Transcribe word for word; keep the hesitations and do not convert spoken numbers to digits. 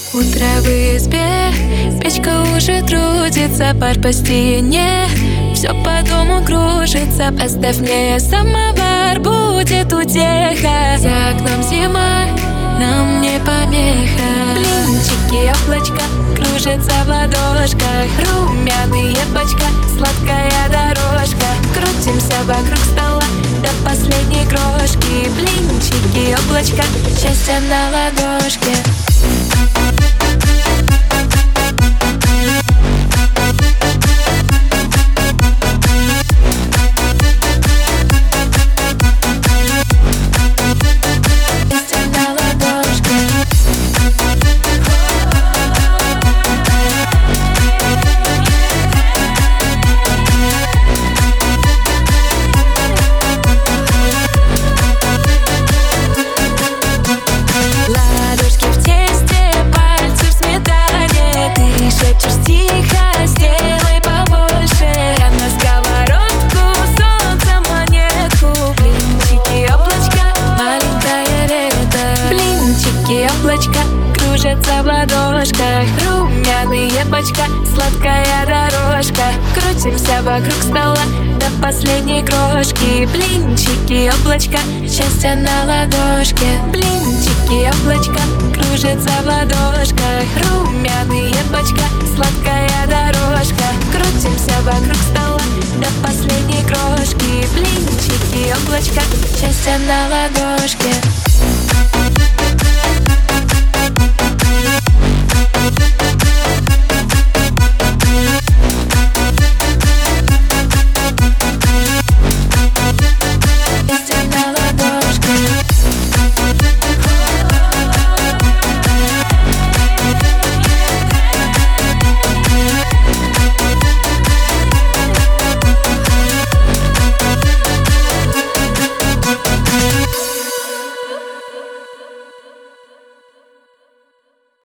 Утро в избе, печка уже трудится, пар по стене, все по дому кружится. Поставь мне самовар, будет утеха. За окном зима, нам не помеха. Блинчики, облачка, кружатся в ладошках. Румяные бочка, сладкая дорожка. Крутимся вокруг стола до последней крошки. Блинчики, облачка, счастье на ладошке. Облачка кружатся в ладошках. Румяные бочка, сладкая дорожка. Крутимся вокруг стола до последней крошки. Блинчики, облачка, счастье на ладошке. Блинчики, облачка, кружатся в ладошках. Румяные бочка, сладкая дорожка. Крутимся вокруг стола до последней крошки. Блинчики, облачка, счастье на ладошке.